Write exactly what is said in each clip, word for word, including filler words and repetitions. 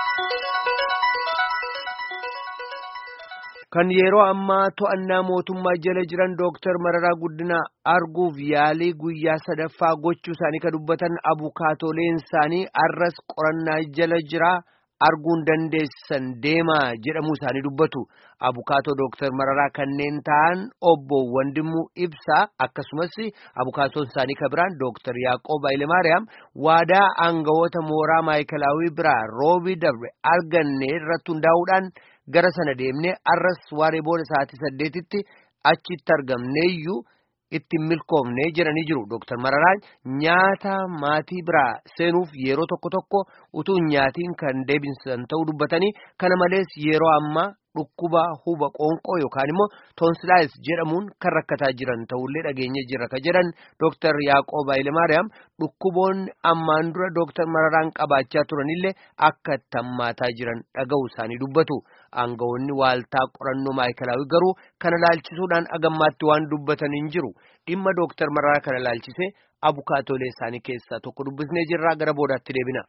Kan yeroo ammaa to'annaa mootummaa jala jiran Dooktar Mararaa Guddinaa arguuf yaalii guyyaa sadaffaa gochuu isaanii kan dubbatan abukaatoleen isaanii arras qorannaa jala jira arguun dandeessan deemaa jedhamuu isaanii dubbatu. Abukaatoo Dooktar Mararaa kanneen ta'an obbo Wandimuu Ibsaa akkasumas abukaatoon isaanii kan biraan Dooktar Yaaqoob Hayilemaariyaam waadaa aangawoota mooraa maayikalaawii biraa roobii dabre arganne irratti hundaa'uudhaan gara sana deemnee arras waaree booda sa'aatii saddeetitti achitti argamneeyyuu itti milkoomnee jiranii jiru. Dooktar Mararaan nyaata maatii biraa seenuuf yeroo tokko tokko utuu nyaatiin kan deebisan ta'uu dubbatanii kana malees yeroo ammaa dhukkuba huba qoonqoo yookaan immoo toonsilaayis jedhamuun kan rakkataa jiran ta'ullee dhageenye jirra ka jedhan Dooktar Yaaqoob Hayilemaariyaam dhukkuboonni ammaan dura Dooktar Mararaan qabaachaa turanillee akka tammaataa jiran dhaga'uu isaanii dubbatu. Aangawoonni waaltaa qorannoo maayikalaawii garuu kana laalchisuudhaan agammaatti waan dubbatan hin jiru. Dhimma Dooktar Mararaa kana laalchisee abukaatolee isaanii keessaa tokko dubbisnee jirraa gara boodaatti deebina.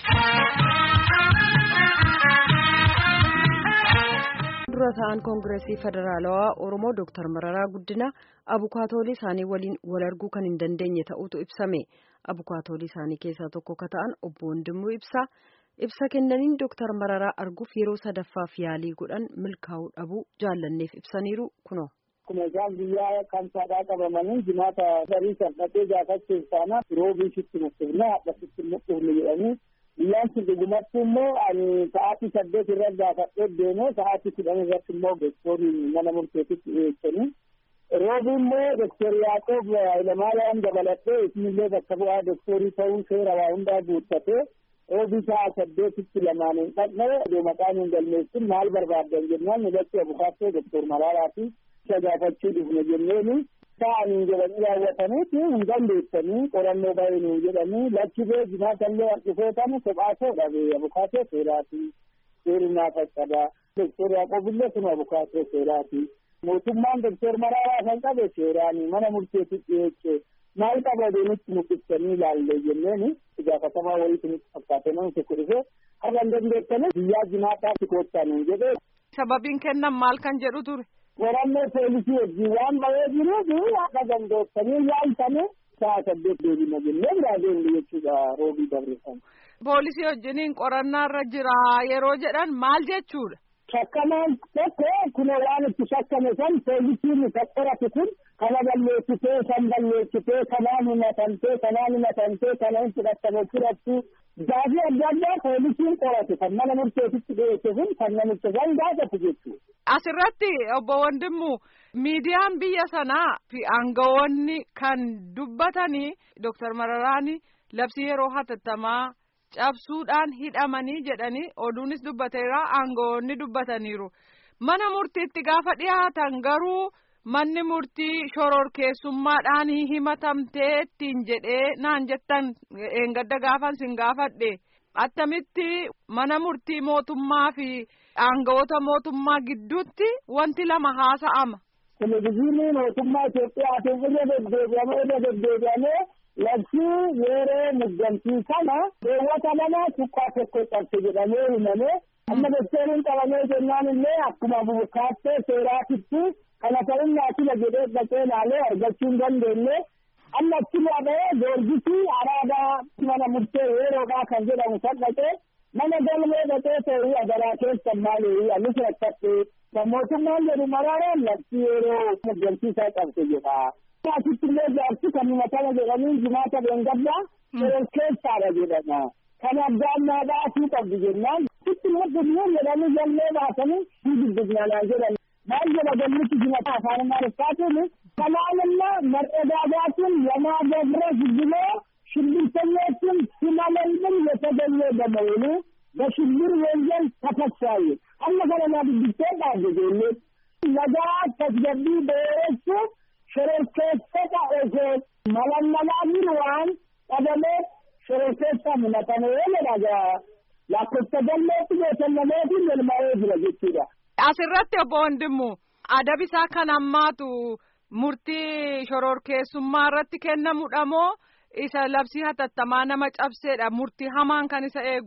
Dura ta'an Koongireesii Federaalawaa Oromoo Dooktar Mararaa Guddinaa abukaatolee isaanii waliin wal arguu kan hin dandeenye ta'utu ibsame. Abukaatolee isaanii keessaa tokko ka ta'an obbo Wandimuu Ibsaa ibsa kennaniin Dooktar Mararaa arguuf yeroo sadaffaaf yaalii godhan milkaa'uu dhabuu jaallanneef ibsaniiru kuno. Kun isaan biyyaa kan saadhaa qabamanii jimaata garii kan dhaqee gaafachuuf taana roobii sitti mukkifne haadha sitti mukkifne jedhanii biyyaan sun dhugumatti immoo ani sa'aatii saddeet irra gaafadhee deemee sa'aatii kudhan irratti immoo doktoriin mana murteetitti dhiyeessanii roobii immoo doktor Yaaqoob Hayilemaariyaam dabalatee isinillee bakka bu'aa doktorii ta'uu seera waa hundaa guuttatee roobii sa'a saddeetitti lamaan hin dhaqne iddoo maqaan hin galmeessin maal barbaaddan jennaan nulatti abukaattoo doktor Mararaa fi isa gaafachuu dhufne jenneeni ta'anii jedhanii raawwataniiti hin dandeessanii qorannoo baay'inuu jedhanii lakkifee jinaatallee harkifeetani kophaatoo dhabe abukaatoo seeraati seeri naa faccada doktor Yaaqoobillee kun abukaatoo seeraati mootummaan doktor Mararaa kan qabe seeraani mana murteetti dhiyeesse maal qaba deemitti muqibsanii ilaalle jenneeni gaafatamaa walitti nutti fakkaate namni tokko dhufe har'a hin dandeessanii biyyaa jinaataatti koottan jedhee. Sababiin kennan maal kan jedhu ture? Qorannoo poolisii wajjin waan bahee jiruuf akka dandeessanii yaaltanii sa'a saddeet deebina jennee biraa deemne jechuudha roobii dabarsan. Poolisii wajjiniin qorannaarra jira yeroo jedhan maal jechuudha? Shakkamaan tokko kun waan itti shakkame san poolisiin qoratu kun kana balleessitee san balleessitee kanaan himatantee kanaan himatantee kana hin fudhattame fudhattu gaafii adda addaa poolisiin qoratu kan mana murteetitti dhiyeesse kun kan namicha san gaafatu jechuudha. Asirratti obbo Wandimuu miidiyaan biyya sanaa fi aangawoonni kan dubbatanii Dooktar Mararaan labsii yeroo hatattamaa cabsuudhaan hidhamanii jedhanii oduunis dubbateera aangawoonni dubbataniiru. Mana murtiitti gaafa dhiyaatan garuu manni murtii shororkeessummaadhaan himatamtee ittiin jedhee naan jettan eengadda gaafan sin gaafadhe attamitti mana murtii mootummaa fi aangawoota mootummaa gidduutti wanti lama haasa'ama. Televezyiiniin mootummaa Itoophiyaatiin irra deddeebi'amee irra deddeebi'amee labsii yeroo muddantii kana keewwata lama tuqqaa tokko cabse jedhamee himamee amma doktoriin qabamee jennaan illee akkuma abukaattoo seeraatitti kana ta'in naatila jedhee dhaqee laalee argachuu hin dandeenye amma achirraa ba'ee goorgisii araadaa mana murtee yeroodhaa kan jedhamu san dhaqee mana galmee dhaqee ta'ii adaraa keessan maalii anis rakkadhee kan mootummaan jedhu Mararaan labsii yeroo muddantiisaa qabse jedha. Asitti illee jaarsi kan himatama jedhanii jimaata beengaddaa shororkeessaadha jedhama. Kan addaan naa baasuu qabdu jennaan sitti muddanuu jedhanii jallee baasanii ni dubbisnaan jedhan. Maal jedha galmichi jimata afaan Amaariffaatiin kanaanimma mar'adaadaatiin yamaa ገብረ ዝግበው ሽብርተኞችን ሲማለልም የተገኘ በመሆኑ በሽብር ወንጀል ተከሳይ አለፈለና ቢደታ አገኘ ለጋ ተገቢ በእሱ ሽርክሰታ እዞ ማለማላሚሩን ቀደለ ሽርክሰታ ምናተነ ለጋ ላከተደለት የተለመደ ለማየት ለጅቲዳ asirratti obbo Wandimuu adabi isaa kan ammaatu murtii shororkeessummaa irratti kennamudha moo isa labsii hatattamaa nama cabseedha murtii hamaan kan isa eegu?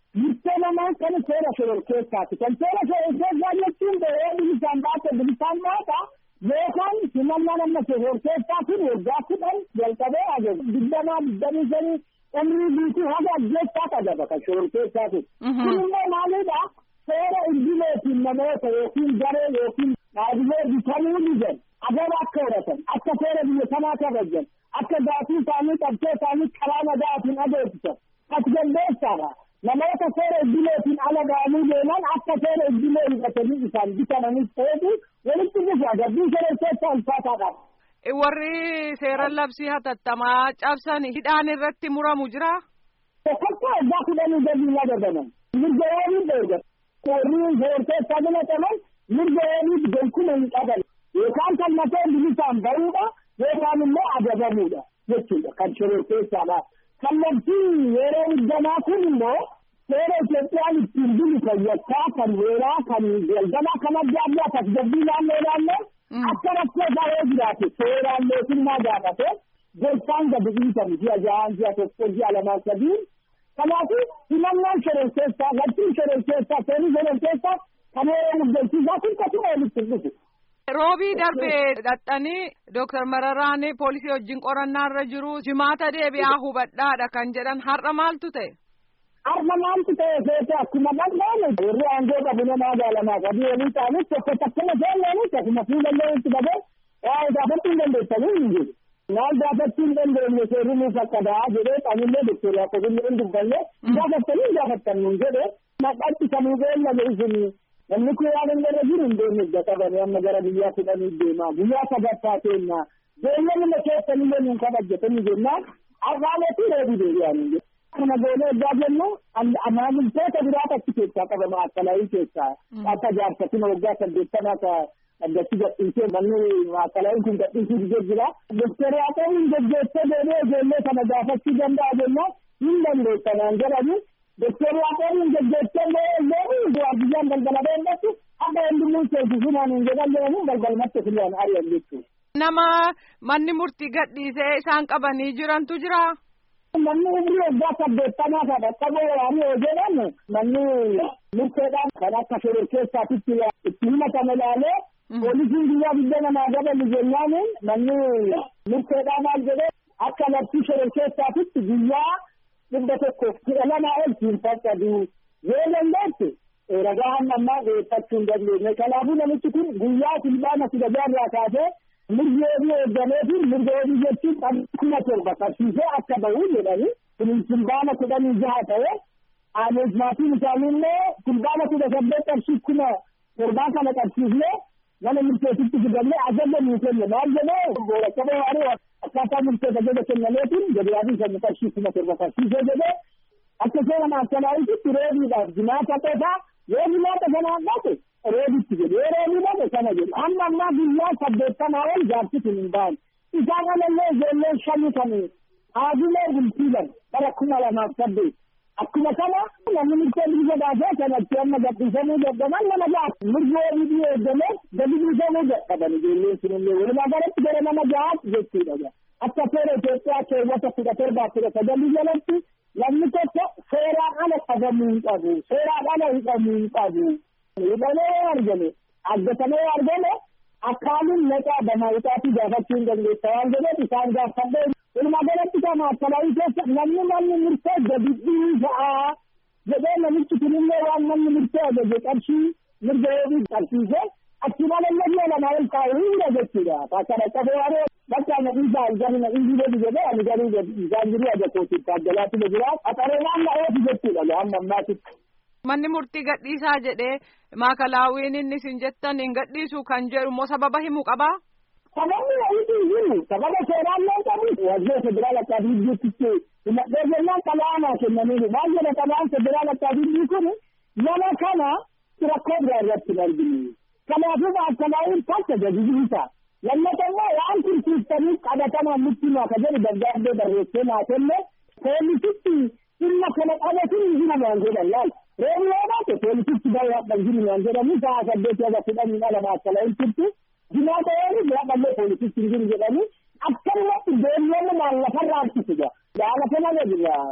Murtee namaa kan seera shororkeessaati. Kan seera shororkeessaa jechuun ta'ee bilisaan baate bilisaan baata yookaan himannaan amma shororkeessaa kun waggaa kudhan jalqabee ajaja digdamaa digdamii shanii umrii guutuu haga ajjeessaa qaba kan shororkeessaati. Kun immoo maalidha? Seera idileetiin namoota yookiin garee yookiin dhaabbilee bitamuu didan adaba akka horatan akka seera biyya sanaa kabajan akka gaafii isaanii qabsee isaanii karaa nagaatiin adeemsisan tasgabbeessaadha. Namoota seera idileetiin ala ga'anii deeman akka seera idilee hidhatanii isaan bitamanis ta'etu walitti dhufa gabbii shororkeessaa ulfaataadha. Warri seera labsii hatattamaa cabsan hidhaan irratti muramu jira. Tokkoffaa waggaa kudhanii gadi nagadaman mirga waanii dheegan warri shororkeessaa filataman mirga waanii gonkuuma hin qaban yookaan kan mataan bilisaan bahuudha yookaan immoo adabamuudha jechuudha kan shororkeessaadha. Kallattii yeroo hiddamaa kun immoo seera Itoophiyaan ittiin bulu kan yakkaa kan weeraa kan daldalaa kan adda addaa tasgabbii naannoo naannoo akka rakkoo baay'ee jiraate seeraan mootummaa gaafate gorsaan gadi dhiisamu ji'a ja'aan ji'a tokko ji'a lamaan sadiin kanaafuu himannaan shororkeessaa lattiin shororkeessaa seerri shororkeessaa kan yeroo muddachiisaa kun kasuma walitti dhufu. Roobii darbee dhaqxanii Dooktar Mararaan poolisii wajjin qorannaarra jiru jimaata deebi'aa hubadhaadha kan jedhan har'a maaltu ta'e? Har'a maaltu ta'e seete akkuma dhaqnaan warri aangoo qabu namaa jaalamaa qabu walii ta'anis tokko takkuma seenneenis akkuma fuulallee itti dhabee waa'ee gaafachuu hin dandeessanii hin jiru. Maal gaafachuu hin dandeenye seerri nuuf akka da'aa jedhee qaamillee Dooktar Yaaqoobillee hin dubbanne gaafattanii gaafattannuun jedhee maqaatti samuu beellame isinii. Namni kun waan hin garra jiru hin deemne qabanii amma gara biyyaa kudhanii deemaa biyyaa sadaffaa keenya beellamni keessanillee nuun kabajjatanii jennaan arraameetii reebii deebi'anii kana goonee ergaa jennu maamiltoota biraata achi keessaa qabama akkalaayii keessaa akka jaarsatina waggaa saddeettamaa ka addatti gadhiisee manni akkalaayii kun gadhiisuu didee jira. Dooktar Yaaqoobiin gaggeessee deebi'ee ijoollee kana gaafachuu danda'a jennaan hin dandeessanaan jedhanii Dooktar Yaaqoobiin gaggeessee deebi'ee waardiyyaan galgala deematti akka hundumuu seensisumaan hin jedhamne galgalmatti filiyaan ari'an jechuudha. Nama manni murtii gadhiisee isaan qabanii jirantu jira. Manni umrii waggaa saddeettamaa kana qabee waraanii yoo jedhan manni murteedhaan kan akka shororkeessaatitti itti himatame ilaalee poolisiin biyyaa biyya namaa gabalu jennaan manni murteedhaan maal jedhee akka labsii shororkeessaatitti biyyaa dhibba tokkoof kudha lamaa ol siin fakkatu yoo dandeesse ragaa hamma ammaa dhiyeeffachuu hin dandeenye. Kanaafuu namichi kun guyyaa silbaana kudha jaarraa kaasee mirga wabii eeggameefi mirga wabii jechuun kuma torba qabsiisee akka bahu jedhanii kun silbaana kudhanii jaha ta'e aanes maatiin isaaniillee silbaana kudha saddeet qabsii kuma torbaa kana qabsiisnee mana murteetitti fidannee ajaja nuu kenne maal jedhee boora qabee waaree akkaataa murteet ajaja kennameetiin gadiyaadii kennu qabsii kuma torba qabsiisee jedhee akka seera maakkalaayititti reebiidhaaf jimaata qofaa yoo jimaata sanaan dhaqe reebitti jedhe yoo reebii dhaqe sana jedhe amma ammaa guyyaa saddeettamaa ol jaarsitin hin ba'an isaan alallee ijoolleen shanii kan haajilee bultiilan bara kuma lamaaf saddeet akkuma kana namni murtee bilisa baasee kanatti amma gadhiisamuu dadhaban nama ja'a mirga wabii eeggamee gadi dhiisamuu dadhaban ijoolleen sunillee walumaa galatti gara nama ja'aatti jechuudha. Akka seera Itoophiyaa keewwata kudha torbaa kudha sagalii jalatti namni tokko seeraan ala qabamuu hin qabu seeraan ala hidhamuu hin qabu. Hidhamee argame argatamee argame akkaanin maqaa bamaayitaatii gaafachuu hin dandeessa waan jedheef isaan gaafadhee walumaa galatti kama akkalaayii keessa namni manni murtee gadi dhiisaa jedhee namichi kunillee waan manni murtee ajaje qarshii mirga wabii qabsiisee achi malallee lamaa ol kaa'uu hunda jechuudha. Fakkana qabee waaree bakka na dhiisaa aljani na dhiisii deebi jedhee ani garuu isaan jiru ajakootiin taaggalaatti na jira qaxareenaan na oofu jechuudha amma ammaatitti. Manni murtii gadhiisaa jedhee maakalaawwiin inni isin jettan hin gadhiisu kan jedhu moo sababa himuu qabaa? Sababni wayitii himu sababa seeraan lee qabu wajjira federaala kaabinetitti himadhee jennaan xalayaa kennaniiru maal jedha xalayaan federaala kaabineti kun nama kana rakkoo biraa irratti hin arginu. Kanaafuu maakalaawwiin takka gadi dhiisa. Lammata immoo waan tursiiftaniif qabatamaan nutti himaa ka jedhu dargaaggee barreessee naa kenne poolisitti dhimma kana qabatin hin himan jedhan laal. Reebii yoo baate poolisitti baay'ee jiru waan jedhamu sa'a saddeet yoo fudhanii ala maakalaawwiin turti. Jimaata yoo bira qallee poolisitti hin jiru jedhanii akkanumatti deemnee maal lafarraa argisiisa. Gaala kana jira.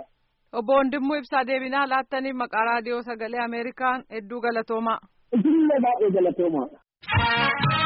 Obbo Wandimmoo Ibsaa deebinaa laattaniif maqaa raadiyoo sagalee Ameerikaan hedduu galatoomaa. Isinillee baay'ee galatoomaa.